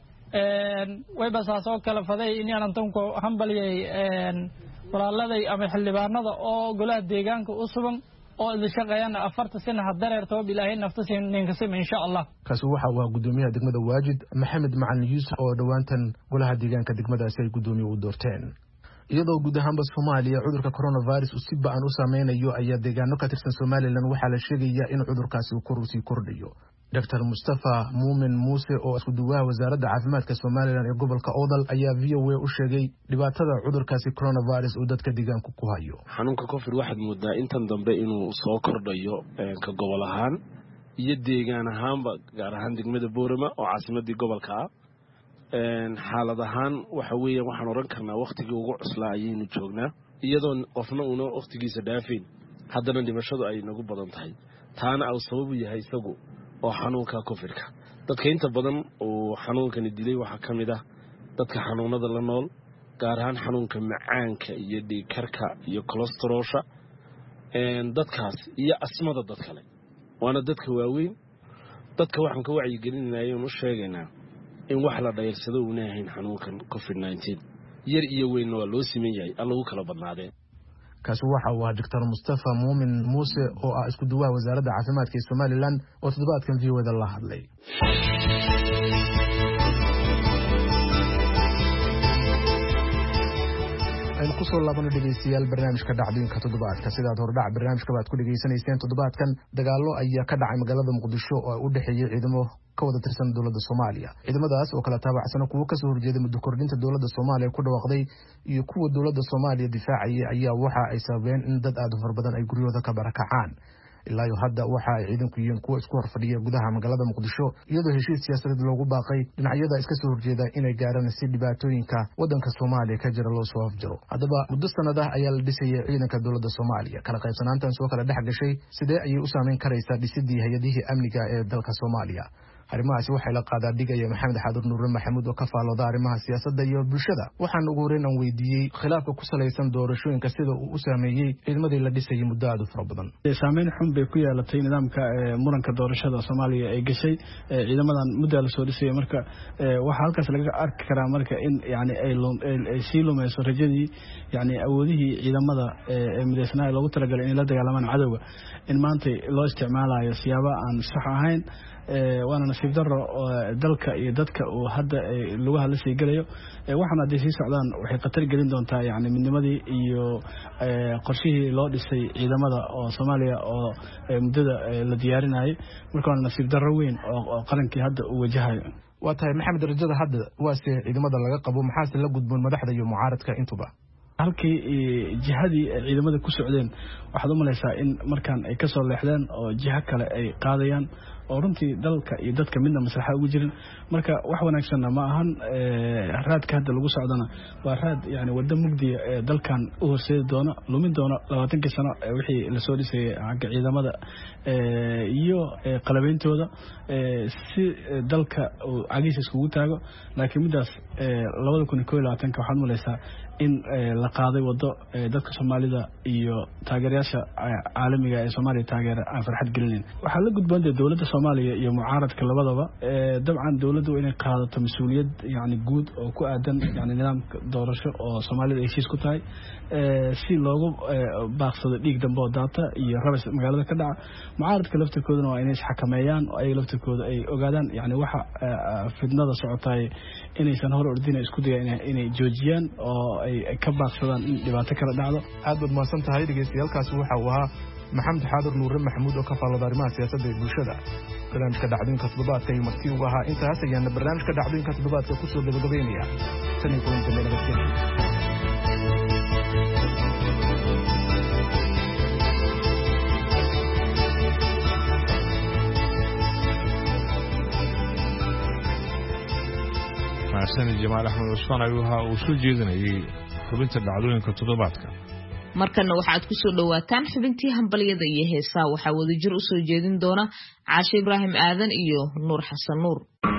way basaasoo kala faday in aan tanko hambaliyay walaaladay ama xildhibaanada oo golaha deegaanka u sugan oo la shaqeeyana 4 sano hadareerto bilaahay naftiisa ninka sim insha Allah. kaasi waxa uu gudoomiyaha degmada Waajid Maxamed Macalin Yuusuf oo dhawaantan golaha deegaanka degmadaasi ay gudoomiye u doorteen. iyadoo guud ahaanba Soomaaliya cudurka coronavirus uu si ba'an u saameynayo ayaa deegaano ka tirsan Soomaaliland waxa la sheegayaa in cudurkaasi uu sii kordhayo. Dr. Mustafa Muumin Muuse oo isku duwaha wasaaradda caafimaadka Soomaaliland ee gobolka Awdal ayaa VOA u sheegay dhibaatada cudurkaasi coronavirus uu dadka deegaanka ku hayo. xanuunka COVID waxaad moodaa intan dambe inuu soo kordhayo ka gobol ahaan iyo deegaan ahaanba gaar ahaan degmada Boorama oo caasimadii gobolka ah. xaalad ahaan waxa weeyaan waxaan oran karnaa waqtigii ugu cuslaa ayaynu joognaa iyadoo qofna una waqtigiisa dhaafin haddana dhimashadu ay nagu badan tahay taana uu sababu yahay isagu oo xanuunka COVID-ka dadka inta badan oo xanuunkani dilay waxa kamid ah dadka xanuunada la nool gaar ahaan xanuunka macaanka iyo dhiigkarka iyo cholesterolka dadkaas iyo asmada dad kale waana dadka waaweyn dadka waxaan ka wacyi gelinaynaa oo sheegaynaa in wax la dhayersado uu leeyahay xanuunkan COVID-19 yar iyo weyn waa loo siman yahay alla uu kala badnaadeen. kaasi waxa uu Dr. Mustafa Muumin Muuse oo ah isku duwaha wasaaradda caafimaadka ee Soomaaliland oo toddobaadkan VOA la hadlay. aynu ku soo laabano dhegaystayaal barnaamijka dhacdooyinka toddobaadka sidaad hordhac barnaamijka baad ku dhegaysanayseen toddobaadkan dagaallo ayaa ka dhacay magaalada muqdisho oo u dhexeeyay ciidamo ka wada tirsan dowladda Soomaaliya ciidamadaas oo kala taabacsan kuwa ka soo horjeeda muddo kordhinta dowladda Soomaaliya ku dhawaaqday iyo kuwa dowladda Soomaaliya difaacayay ayaa waxa ay sababeen in dad aad u fara badan ay guryahooda ka barakacaan ilaa iyo hadda waxa ay ciidanku yihiin kuwa isku horfadhiya gudaha magaalada muqdisho iyadoo heshiis siyaasadeed loogu baaqay dhinacyada iska soo horjeeda inay gaaraan si dhibaatooyinka wadanka Soomaaliya ka jira loo soo afjaro haddaba muddo sanadaha ayaa la dhisayay ciidanka dowladda Soomaaliya kala qaybsanaantan soo kala dhex gashay sidee ayay u saameyn karaysaa dhisidii hay'adihii amniga ee dalka Soomaaliya arrimahaasi waxay la qaadaa dhigaya Maxamed Xaadir Nuur Maxamuud oo ka faalooda arrimaha siyaasadda iyo bulshada waxaan ugu horeyn aan weydiiyay khilaafka ku saleysan doorashooyinka sida uu u saameeyay ciidamadii la dhisayay muddo aad u fara badan saameyn xun bay ku yeelatay nidaamka muranka doorashada Soomaaliya ay gashay ciidamadan muddo la soo dhisay marka waxa halkaas laga arki karaa marka in yani ay sii lumayso rajadii yani awoodihii ciidamada mideysnaa loogu talagalay in la dagaalamaan cadawga in maanta loo isticmaalayo siyaabo aan sax ahayn waana nasiib darro dalka iyo dadka uu hadda lugaha la sii galayo waxaan hadii sii socdaan waxay qatar gelin doontaa yani midnimadii iyo qorshihii loo dhisay ciidamada oo Soomaaliya oo muddada la diyaarinayay marka waa nasiib darro weyn oo qarankii hadda uu wajahayo waa tahay Maxamed rajada hadda waa si ciidamada laga qabo maxaa la gudboon madaxda iyo mucaaradka intuba halkii jihadii ciidamada ku socdeen waxaad u malaysaa in markaan ay ka soo leexdeen oo jiha kale ay qaadayaan oo runtii dalka iyo dadka midna maslaxa ugu jirin marka wax wanaagsanna ma ahan raadka hadda lagu socdana waa raad yani wada mugdi dalkan u horseedi doona lumin doona 20 sano wixii la soo dhisay xagga ciidamada iyo qalabeyntooda si dalka uu cagiis iskugu taago laakiin midaas 2021 waxaad malaysaa in la qaaday wado dadka Soomaalida iyo taageerayaasha caalamiga ee Soomaaliya taageera aan farxad gelin waxa la gudboon dowladda Soomaaliya iyo mucaaradka labadaba dabcan dowladdu inay qaadato mas'uuliyad yani guud oo ku aadan yani nidaamka doorasho oo Soomaalida ay heshiis ku tahay si loogu baaqsado dhiig dambe oo daata iyo rabas magaalada ka dhaca mucaaradka laftirkooduna waa inay xakameeyaan oo ay laftirkooda ay ogaadaan yani waxa fidnada socotay inaysan hor ordina isku dayaan inay joojiyaan oo ay ka baaqsadaan in dhibaato kala dhacdo aad baad maasan tahay dhageystayaashaas waxa uu ahaa Maxamed Xaadir Nuur Maxamuud oo ka faalooda arrimaha siyaasadda ee bulshada barnaamijka dhacdooyinka toddobaadka iyo martii ugu ahaa intaas ayaan barnaamijka dhacdooyinka toddobaadka ku soo gabagabeynaya tan iyo kulanka nabadgelyo Xasan Jamaal Axmed Usman ayuha uu soo jeedinayay xubinta dhacdooyinka toddobaadka markana waxaad ku soo dhawaataan xubintii hambaliyada iyo heesaa waxaa wadajir u soo jeedin doona Caashe Ibraahim Aadan iyo Nuur Xasan Nuur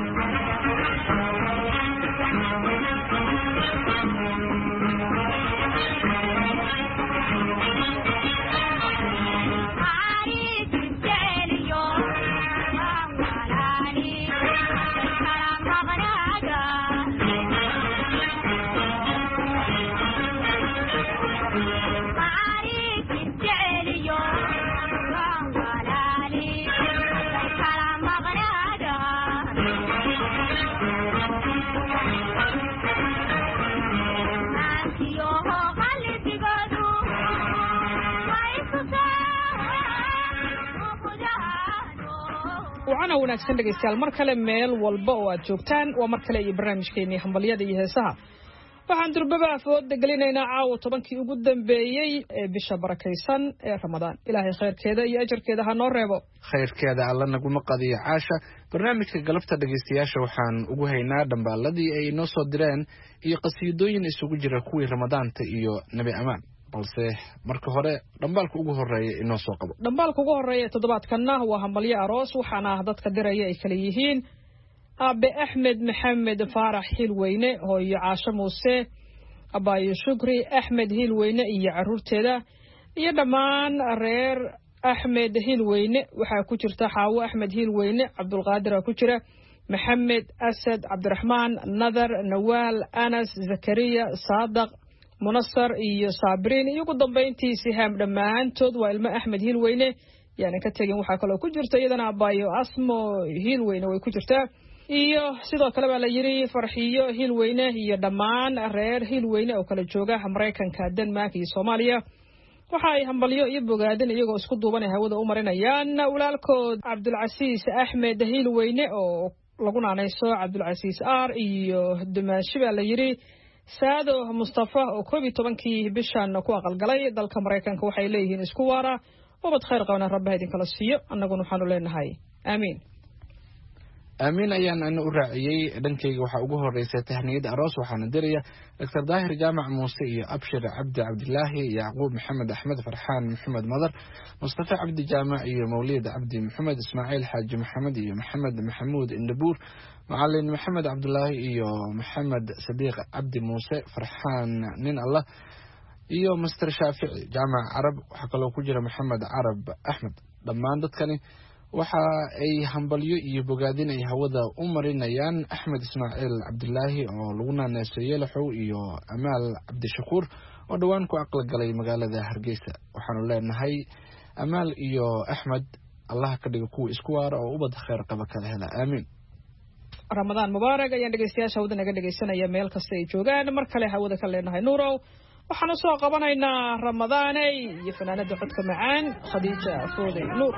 waxaana wanaagsan dhageystayaal mar kale meel walba oo aad joogtaan waa mar kale iyo barnaamijkeennii hambalyada iyo heesaha waxaan durbaba afooda gelinaynaa caawa 10kii ugu dambeeyey ee bisha barakaysan ee Ramadaan ilaahay khayrkeeda iyo ajarkeeda ha noo reebo khayrkeeda alla naguma qadiyo Caasha barnaamijka galabta dhageystayaasha waxaan ugu haynaa dhambaaladii ay noo soo direen iyo qasiidooyin isugu jira kuwii Ramadaanta iyo Nabi Amaan balse marka hore dhambaalka ugu horeeya inoo soo qabo dhambaalka ugu horeeya toddobaadkana waa hambalyo aroos waxaana dadka diraya ay kala yihiin Aabe Axmed Maxamed Faarax Hilweyne hooyo Caasho Muuse Abaayo Shukri Axmed Hilweyne iyo caruurteeda iyo dhammaan reer Axmed Hilweyne waxaa ku jirta Xaawo Axmed Hilweyne Cabdulqaadir ku jira Maxamed Asad Cabdiraxmaan Nadar Nawaal Anas Zakariya Saadaq Munassar iyo Sabriin iyo ugu dambeyntii Sihaam dhammaantood waa ilmo Axmed Hilweyne yani ka tagin waxaa kaloo ku jirta iyadana Abaayo Asmo Hilweyne way ku jirtaa iyo sidoo kale baa la yidhi farxiyo hilweyne iyo dhammaan reer hilweyne oo kala jooga maraykanka denmark iyo soomaaliya waxa ay hambalyo iyo bogaadin iyagoo isku duubanay hawada u marinayaan walaalkood cabdulcasiis axmed hilweyne oo lagu naanayso cabdulcasiis r iyo dumaashi baa la yidhi saado mustafa oo 11 bishan ku aqalgalay dalka maraykanka waxay leeyihiin isku waara ubad khayr qabna rabbaha idinkala siiyo annaguna waxaanu leenahay aamiin aamin ayaan ana u raaciyey dhankayga waxaa ugu horeysay tahniyada aroos waxaana diraya dr daahir jaamac muuse iyo abshir cabdi cabdilaahi yacquub maxamed axmed farxaan maxamed madar mustafa cabdi jaamac iyo mawlid cabdi maxamed ismaaciil xaaji maxamed iyo maxamed maxamuud indhabuur macalin maxamed cabdulaahi iyo maxamed sadiiq cabdi muuse farxaan nin allah iyo master shaafici jaamac carab waxaa kaloo ku jira maxamed carab axmed dhammaan dadkani waxa ay hambalyo iyo bogaadin ay hawada u marinayaan axmed ismaaciil cabdilaahi oo lagu naaneyso yeelaxow iyo amaal cabdishakuur oo dhowaan ku aqal galay magaalada hargeysa waxaanu leenahay amaal iyo axmed allah ka dhigo kuwa isku waara oo ubad khayr qaba kala hela aamiin ramadaan mubaarak ayaan dhegeystayaasha hawada naga dhegeysanaya meel kasta ay joogaan mar kale hawada ka leenahay nuurow waxaanu soo qabanaynaa ramadaaney iyo fanaanada codka macaan khadiija fooday nuur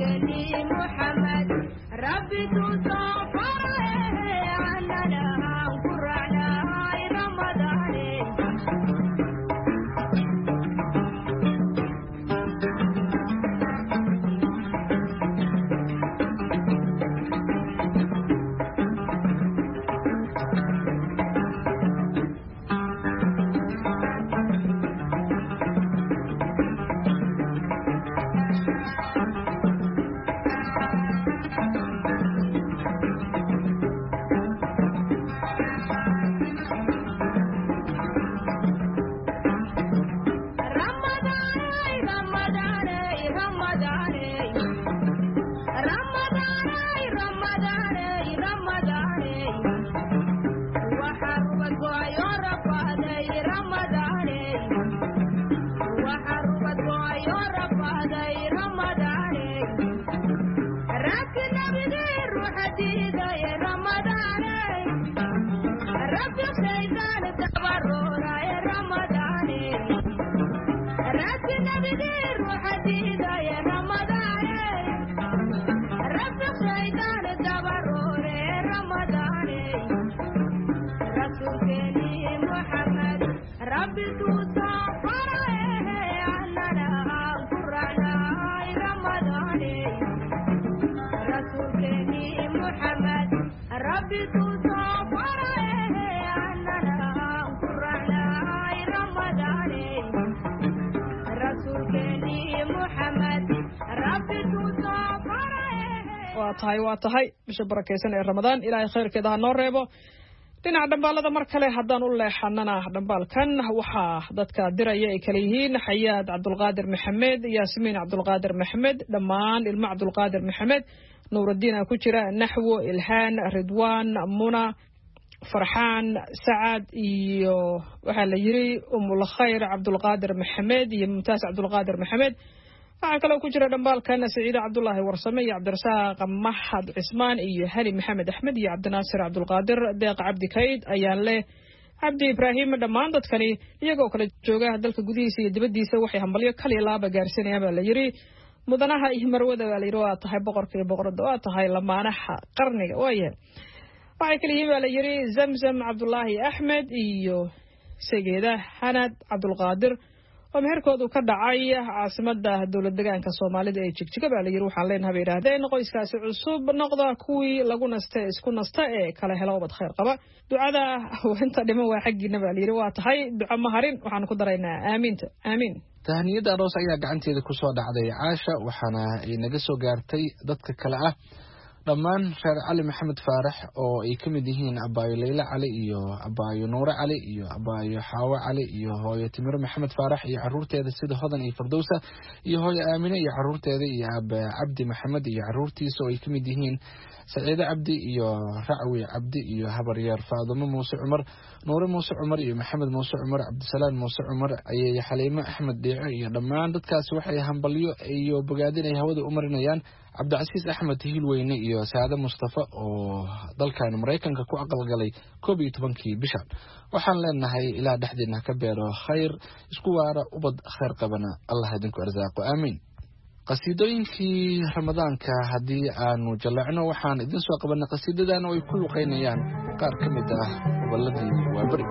waa tahay bisha barakeysan ee Ramadaan ilaahay khayrkeeda ha noo reebo dhinaca dhambaalada mar kale haddaan u leexanana dhambaalkan waxaa dadka diraya ay kala yihiin Xayaad Cabdulqaadir Maxamed Yaasmiin Cabdulqaadir Maxamed dhammaan ilmo Cabdulqaadir Maxamed Nuurudiin ku jira Naxwo Ilhaan Ridwaan Muna Farxaan Saad iyo waxa la yiri Umul Khayr Cabdulqaadir Maxamed iyo Mumtaaz Cabdulqaadir Maxamed waxaa kaloo ku jira dhambaalkan Saciid Cabdullaahi Warsame iyo Cabdirasaaq Mahad Cismaan iyo Hali Maxamed Axmed iyo Cabdinaasir Cabdulqaadir Deeq Cabdi Kayd ayaan leh Cabdi Ibraahim dhammaan dadkani iyagoo kala jooga dalka gudihiisa iyo dibaddiisa waxay hambalyo kaliya laaba gaarsiinayaan baa la yiri mudanaha iyo marwada baa la yiri waa tahay boqorka iyo boqorada waa tahay lamaanaha qarniga waayahay waxay kala yihiin baa la yiri Zamzam Cabdullaahi Axmed iyo Sageeda Hanad Cabdulqaadir oo meherkoodu ka dhacay caasimada dawlad deegaanka Soomaalida ee Jigjiga baa la yiri waxaan leenahay bay yiraahdeen qoyskaasi cusub noqda kuwii lagu nastay isku nasta ee kala helo wad khayr qaba ducada inta dhimo waa xaqiina baa la yiri waa tahay duco maharin waxaan ku daraynaa aamiinta aamiin tahniyada aroos ayaa gacanteeda ku soo dhacday Caasha waxaana ay naga soo gaartay dadka kale ah dhammaan reer Cali Maxamed Faarax oo ay ka mid yihiin Abaayo Leila Cali iyo Abaayo Nuura Cali iyo Abaayo Xaawa Cali iyo hooyo Timir Maxamed Faarax iyo caruurteeda sida Hodan iyo Firdowsa iyo hooyo Aamina iyo caruurteeda iyo Aba Cabdi Maxamed iyo caruurtiisa oo ay ka mid yihiin Saciida Cabdi iyo Racwi Cabdi iyo habaryar Faadimo Muuse Cumar Nuura Muuse Cumar iyo Maxamed Muuse Cumar Cabdisalaam Muuse Cumar ayay Xaliimo Axmed Deeco iyo dhammaan dadkaas waxay hambalyo iyo bogaadin ay hawada u marinayaan Cabdicasiis Axmed Hiilweyne iyo Saada Mustafa oo dalkan Mareykanka ku aqalgalay 12 bishan waxaan leenahay ilaa dhaxdeena ka beero khayr isku waara ubad khayr qabana Allah idinku arsaaqo aamin qasiidooyinkii Ramadaanka hadii aanu jaleecno waxaan idin soo qabanay qasiidadan oo ay ku luqeynayaan qaar ka mid ah waladii waa bari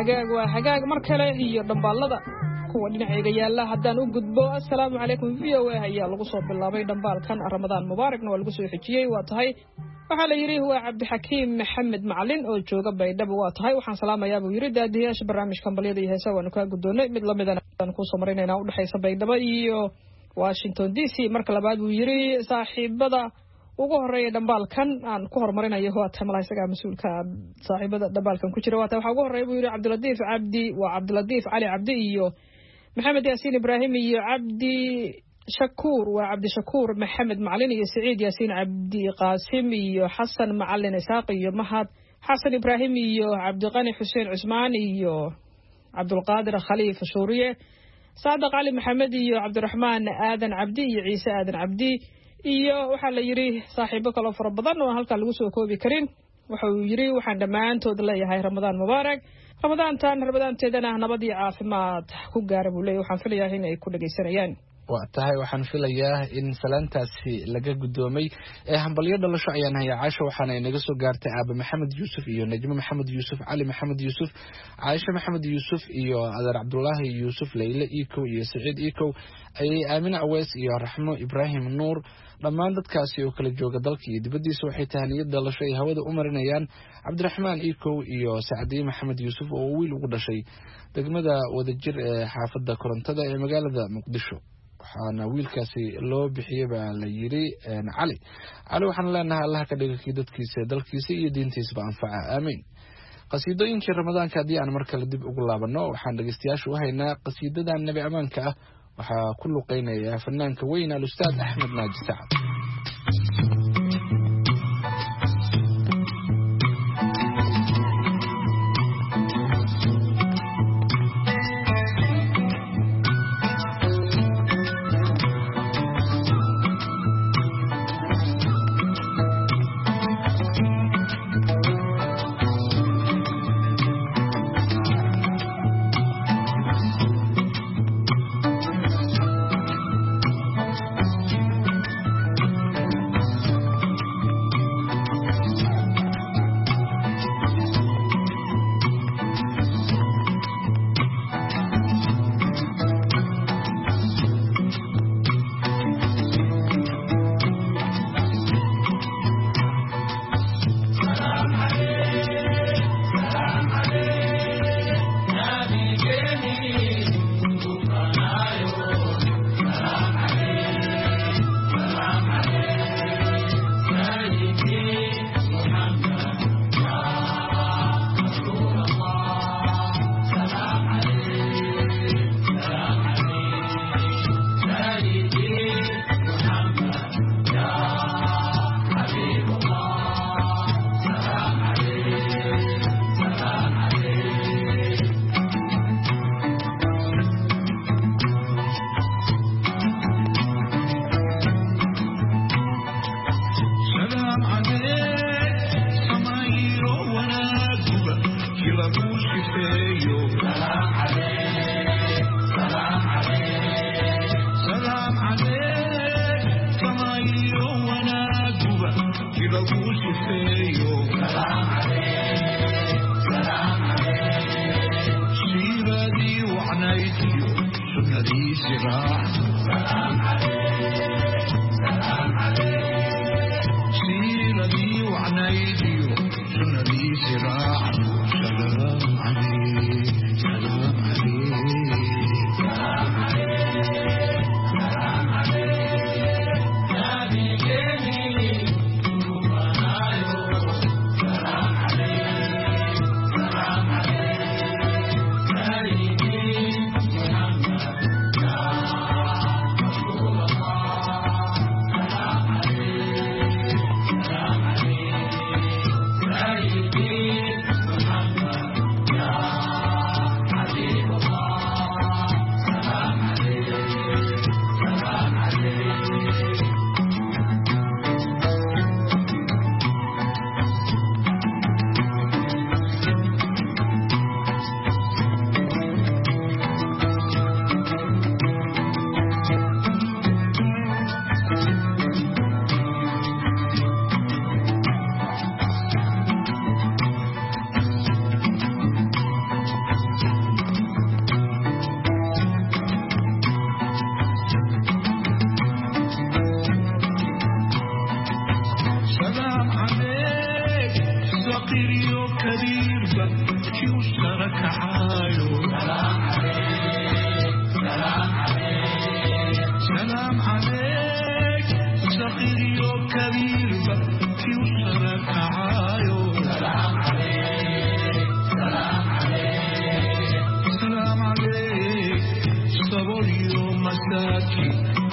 hagaag mar kale iyo dhambaalada kuwa dhinacayga yaala haddaan u gudbo assalaamu calaykum v o a ayaa lagu soo bilaabay dhambaalkan ramadaan mubaarakna waa lagu soo xijiyey waa tahay waxaa la yidhi waa cabdixakiim maxamed macalin oo jooga baydhabo waa tahay waxaan salaamayaa buu yidhi daadiyaasha barnaamijkan balyada iyo heesa waanu kaa guddoonnay mid lamidana aan kuusoo marinaynaa udhexaysa baydhabo iyo washington d c marka labaad buu yidhi saaxiibada ugu horeeya dhambaalkan aan ku horumarinayo waa tahay malaha isagaa mas-uulka saaxiibada dhambaalkan ku jira waa tahay waxaa ugu horeeya buu yidhi cabdilatiif cabdi waa cabdilatiif cali cabdi iyo maxamed yaasiin ibraahim iyo cabdi shakuur waa cabdishakuur maxamed macalin iyo saciid yaasiin cabdi qaasim iyo xasan macalin isaaq iyo mahad xasan ibraahim iyo cabdiqani xuseen cusmaan iyo cabdulqaadir khaliif shuuriye saadaq cali maxamed iyo cabdiraxmaan aadan cabdi iyo ciise aadan cabdi iyo waxaa la yidhi saaxiibo kaloo fara badan oo halkaa lagu soo koobi karin wuxuu yidhi waxaan dhammaantood leeyahay ramadaan mubaarak ramadaanteedana nabad iyo caafimaad ku gaara buu leeyahy waxaan filayaa in ay ku dhegaysanayaan waa tahay waxaan filayaa in salaantaasi laga guddoomay hambalyo dhalasho ayaan hayaa caasho waxaana inaga soo gaartay aaba maxamed yuusuf iyo najmo maxamed yuusuf cali maxamed yuusuf caaisha maxamed yuusuf iyo adeer cabdulaahi yuusuf leyle ikow iyo saciid ikow ayay aamine aweys iyo raxmo ibraahim nuur dhammaan dadkaasi oo kala jooga dalka iyo dibaddiisa waxay tahaniyad dhalasho ay hawada u marinayaan cabdiraxmaan ikow iyo sacdiye maxamed yuusuf oo wiil ugu dhashay degmada wadajir ee xaafadda korontada ee magaalada muqdisho waxaana wiilkaasi loo bixiyey baa la yidhi cali waxaan leenahay allaha ka dhiga kii dadkiisa dalkiisa iyo diintiisaba anfaca aamiin qasiidooyinkii ramadaanka haddii aan mar kale dib ugu laabanno waxaan dhegeystayaasha u haynaa qasiidadan nebi ammaanka ah waxaa ku luqeynaya fanaanka weyn alustaad axmed naaji sacad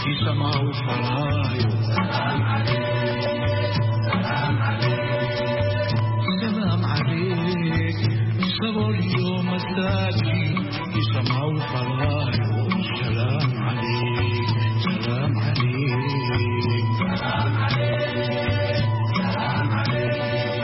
يسمعوا فرايو سلام عليك صبر يوم التاجي يسمعوا فرايو سلام عليك سلام عليك سلام عليك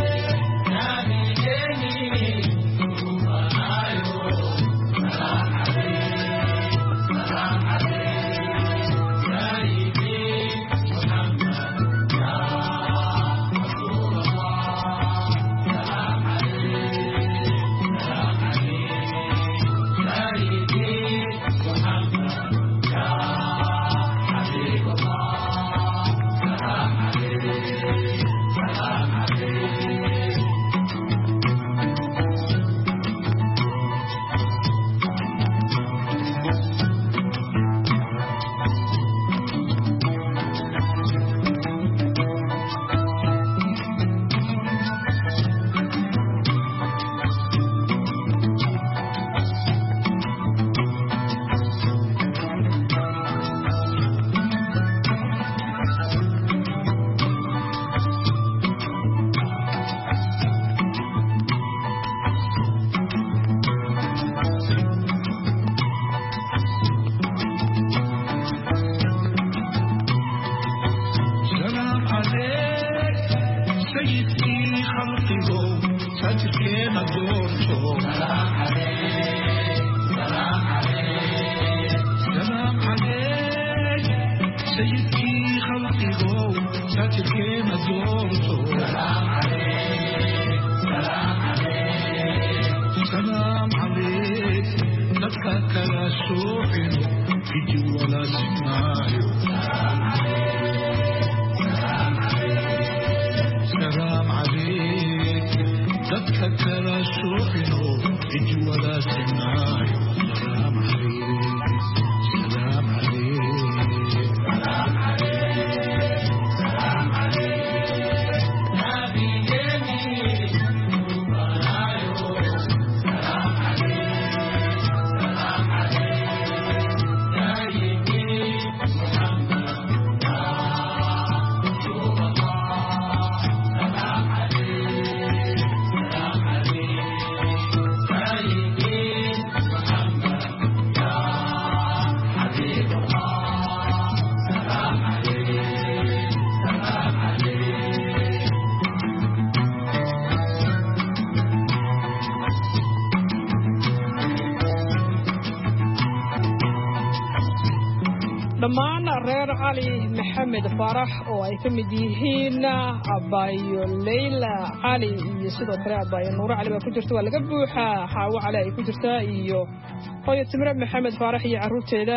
dhammaan reer cali maxamed faarax oo ay ka mid yihiin abaayo leyla cali iyo sidoo kale abaayo nuuro cali baa ku jirta waa laga buuxaa xaawo cali ay ku jirtaa iyo hooyo timre maxamed faarax iyo carruurteeda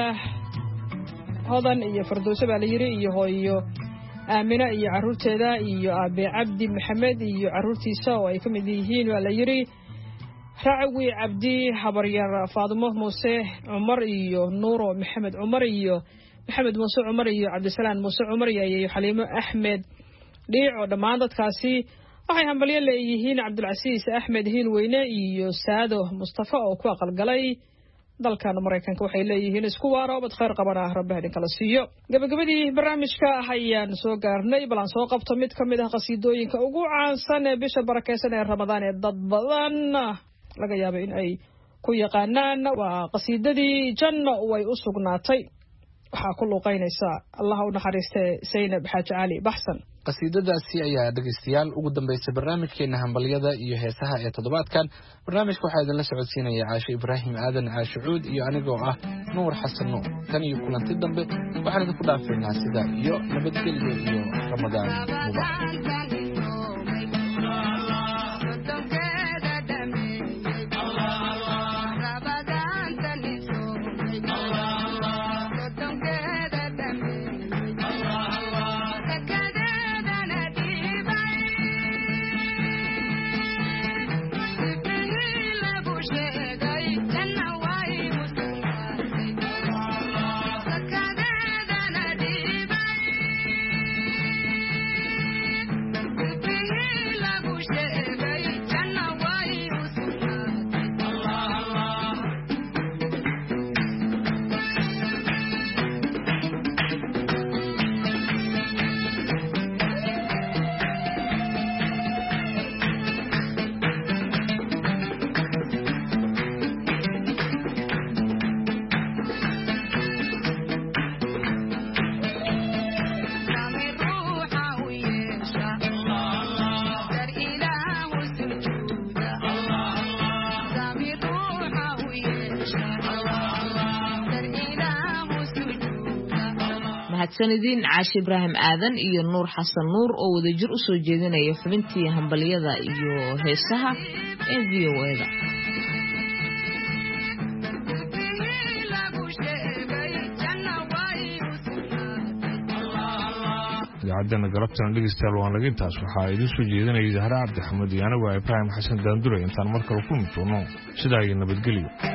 hodan iyo fardowso baa la yidhi iyo hooyo aamina iyo carruurteeda iyo aabe cabdi maxamed iyo carruurtiisa oo ay ka mid yihiin waa la yidhi raacawi cabdi habaryar faadimo muuse cumar iyo nuuro maxamed cumar iyo maxamed muuse cumar iyo cabdisalaan muuse cumar iyo xaliimo axmed dhiico dhammaan dadkaasi waxay hambalyo leeyihiin cabdulcasiis axmed hiilweyne iyo saado mustafa oo ku aqalgalay dalkan maraykanka waxay leeyihiin isku waaro bad khayr qabana rabbi idin kala siiyo gabagabadii barnaamijka ayaan soo gaarnay balan soo qabto mid ka mid ah qasiidooyinka ugu caansan ee bisha barakeysan ee ramadaan ee dad badan laga yaabo in ay ku yaqaanaan waa qasiidadii janno way u sugnaatay waxaa ku luuqaynaysa allah u naxariistay Saynab Xaaji Cali Baxsan qasiidadaasi ayaa dhageystayaal ugu dambeysay barnaamijkeena hambalyada iyo heesaha ee toddobaadkan barnaamijka waxaa idinla socodsiinaya Caasho Ibraahim Aadan Caasho Cuud iyo anigoo ah Nuur Xasan Nuur tan iyo kulanti dambe waxaan idinku dhaafaynaa sida iyo nabadgelyo iyo ramadaan mubaarak mahadsanidin Caashi Ibraahim Aadan iyo Nuur Xasan Nuur oo wadajir u soo jeedinaya xubintii hambaliyada iyo heesaha ee VOA-da. idaacadana galabtana dhegeystayaal waan laga intaas waxaa idin soo jeedinayay Zahra Cabdi Xamed iyo anigu Ibraahim Xasan Daandure intaan mar kale ku mid doono sidaa iyo nabadgelyo.